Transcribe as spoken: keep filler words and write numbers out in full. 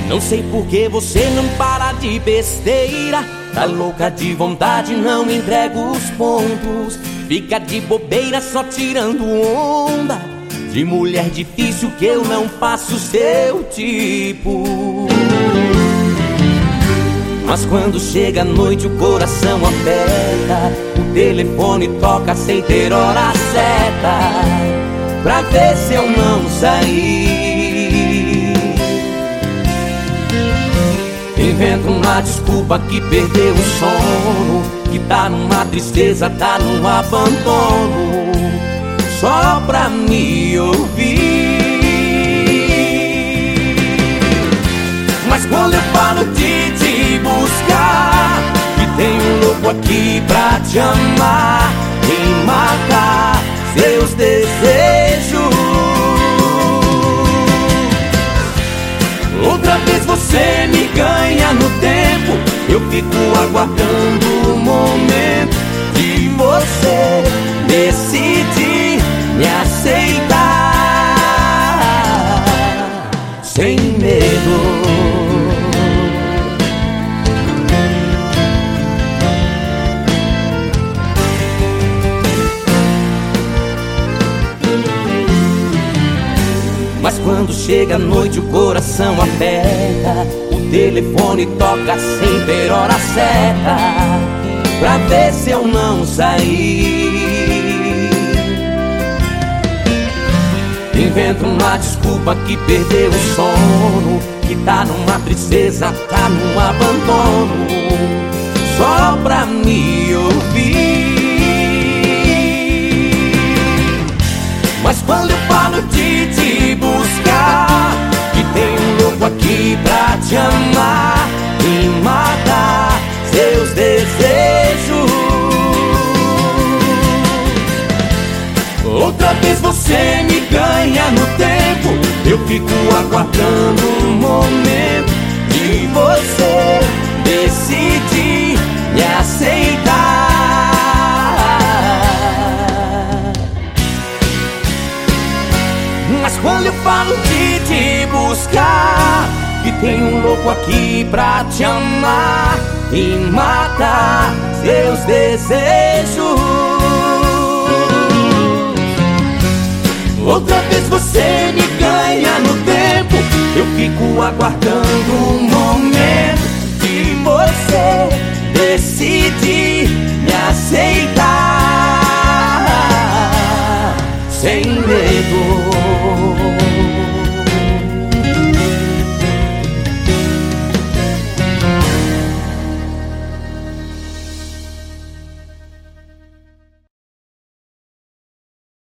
Não sei por que você não para de besteira. Tá louca de vontade, não entrega os pontos. Fica de bobeira só tirando onda. De mulher difícil que eu não faço seu tipo. Mas quando chega a noite o coração aperta. O telefone toca sem ter hora certa, pra ver se eu não saí. Inventa uma desculpa que perdeu o sono, que tá numa tristeza, tá num abandono, só pra me ouvir. Mas quando eu falo de te buscar, que tem um louco aqui pra te amar e matar seus desejos, outra vez você me ganha no tempo. Eu fico aguardando o momento de você decidir me aceitar sem medo. Mas quando chega a noite o coração aperta. O telefone toca sem ter hora certa, pra ver se eu não saí. Inventa uma desculpa que perdeu o sono, que tá numa tristeza, tá num abandono, só pra me ouvir. Mas quando eu falo de te buscar, que tem um louco aqui pra te amar e matar seus desejos, outra vez você me ganha no tempo. Eu fico aguardando um momento de você decidir me aceitar. Mas quando eu falo de te buscar, que tem um louco aqui pra te amar e matar seus desejos, outra vez você me ganha no tempo. Eu fico aguardando um momento de você decidir me aceitar sem